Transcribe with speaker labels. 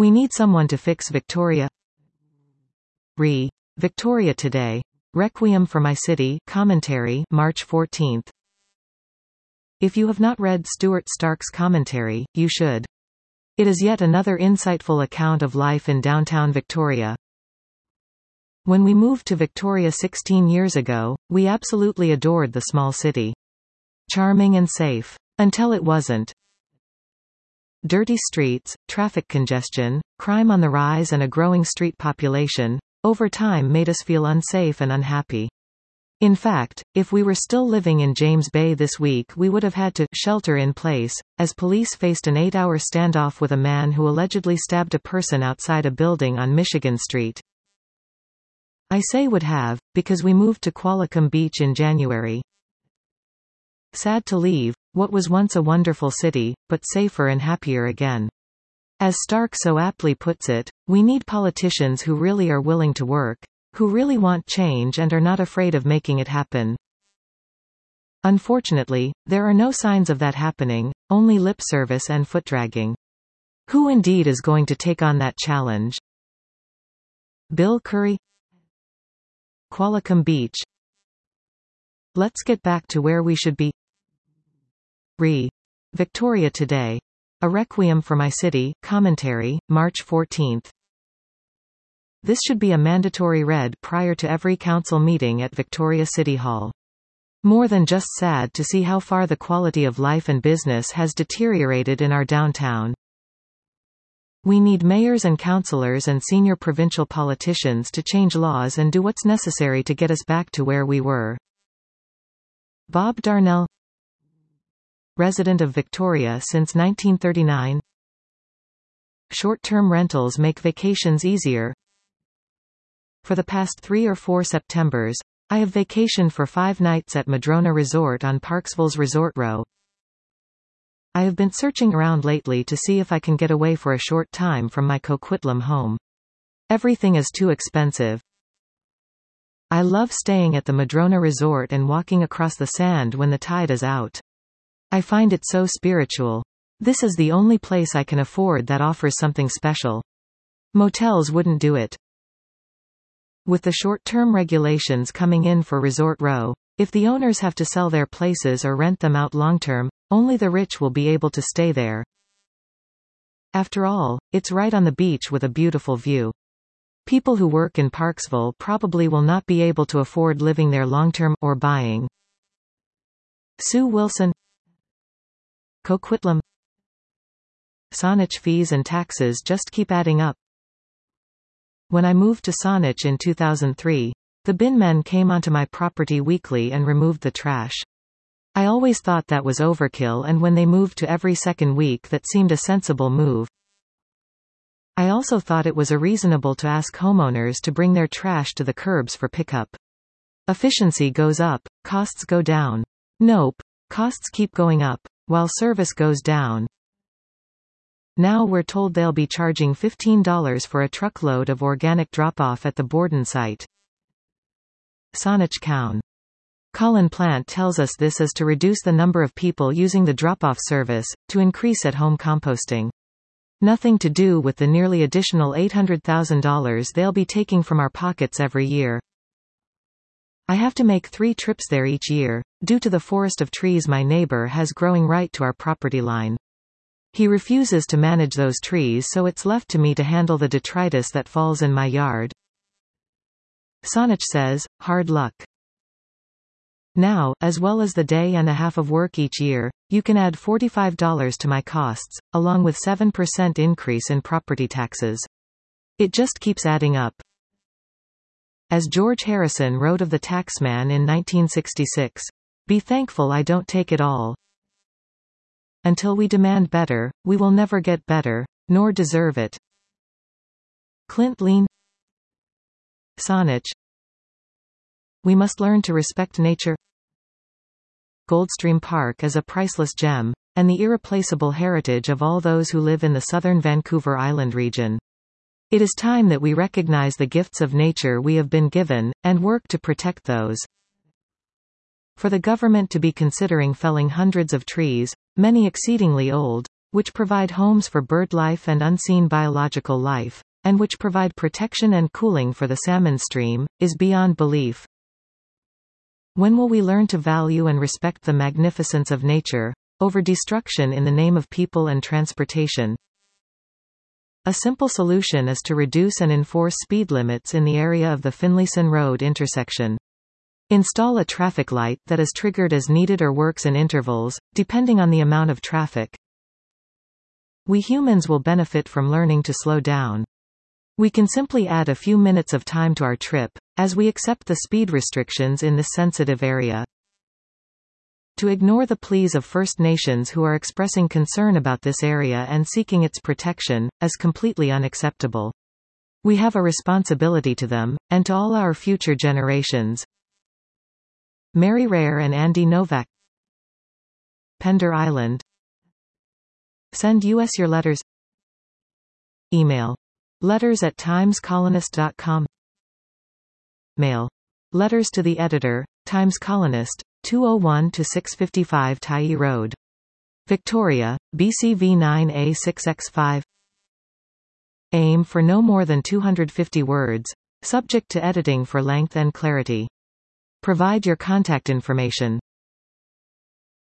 Speaker 1: We need someone to fix Victoria. Victoria Today. Requiem for My City. Commentary, March 14. If you have not read Stuart Stark's commentary, you should. It is yet another insightful account of life in downtown Victoria. When we moved to Victoria 16 years ago, we absolutely adored the small city. Charming and safe. Until it wasn't. Dirty streets, traffic congestion, crime on the rise and a growing street population, over time made us feel unsafe and unhappy. In fact, if we were still living in James Bay this week we would have had to shelter in place, as police faced an 8-hour standoff with a man who allegedly stabbed a person outside a building on Michigan Street. I say would have, because we moved to Qualicum Beach in January. Sad to leave what was once a wonderful city, but safer and happier again. As Stark so aptly puts it, we need politicians who really are willing to work, who really want change and are not afraid of making it happen. Unfortunately, there are no signs of that happening, only lip service and foot-dragging. Who indeed is going to take on that challenge? Bill Curry? Qualicum Beach? Let's get back to where we should be. Victoria Today. A Requiem for My City. Commentary, March 14. This should be a mandatory read prior to every council meeting at Victoria City Hall. More than just sad to see how far the quality of life and business has deteriorated in our downtown. We need mayors and councillors and senior provincial politicians to change laws and do what's necessary to get us back to where we were. Bob Darnell, resident of Victoria since 1939. Short-term rentals make vacations easier. For the past 3 or 4 Septembers, I have vacationed for 5 nights at Madrona Resort on Parksville's Resort Row. I have been searching around lately to see if I can get away for a short time from my Coquitlam home. Everything is too expensive. I love staying at the Madrona Resort and walking across the sand when the tide is out. I find it so spiritual. This is the only place I can afford that offers something special. Motels wouldn't do it. With the short-term regulations coming in for Resort Row, if the owners have to sell their places or rent them out long-term, only the rich will be able to stay there. After all, it's right on the beach with a beautiful view. People who work in Parksville probably will not be able to afford living there long-term, or buying. Sue Wilson. Coquitlam. Saanich fees and taxes just keep adding up. When I moved to Saanich in 2003, the bin men came onto my property weekly and removed the trash. I always thought that was overkill, and when they moved to every second week that seemed a sensible move. I also thought it was reasonable to ask homeowners to bring their trash to the curbs for pickup. Efficiency goes up, costs go down. Nope. Costs keep going up, while service goes down. Now we're told they'll be charging $15 for a truckload of organic drop-off at the Borden site. Saanich Cown. Colin Plant tells us this is to reduce the number of people using the drop-off service, to increase at-home composting. Nothing to do with the nearly additional $800,000 they'll be taking from our pockets every year. I have to make 3 trips there each year, due to the forest of trees my neighbor has growing right to our property line. He refuses to manage those trees, so it's left to me to handle the detritus that falls in my yard. Saanich says, hard luck. Now, as well as the day and a half of work each year, you can add $45 to my costs, along with 7% increase in property taxes. It just keeps adding up. As George Harrison wrote of the taxman in 1966, "Be thankful I don't take it all. Until we demand better, we will never get better, nor deserve it." Clint Lean. Saanich. We must learn to respect nature. Goldstream Park is a priceless gem, and the irreplaceable heritage of all those who live in the southern Vancouver Island region. It is time that we recognize the gifts of nature we have been given, and work to protect those. For the government to be considering felling hundreds of trees, many exceedingly old, which provide homes for bird life and unseen biological life, and which provide protection and cooling for the salmon stream, is beyond belief. When will we learn to value and respect the magnificence of nature, over destruction in the name of people and transportation? A simple solution is to reduce and enforce speed limits in the area of the Finlayson Road intersection. Install a traffic light that is triggered as needed or works in intervals, depending on the amount of traffic. We humans will benefit from learning to slow down. We can simply add a few minutes of time to our trip, as we accept the speed restrictions in this sensitive area. To ignore the pleas of First Nations who are expressing concern about this area and seeking its protection, is completely unacceptable. We have a responsibility to them, and to all our future generations. Mary Rare and Andy Novak. Pender Island. Send us your letters. Email. letters@timescolonist.com. Mail. Letters to the editor, Times Colonist, 201-655 Tyee Road. Victoria, BCV 9A6X5. Aim for no more than 250 words, subject to editing for length and clarity. Provide your contact information.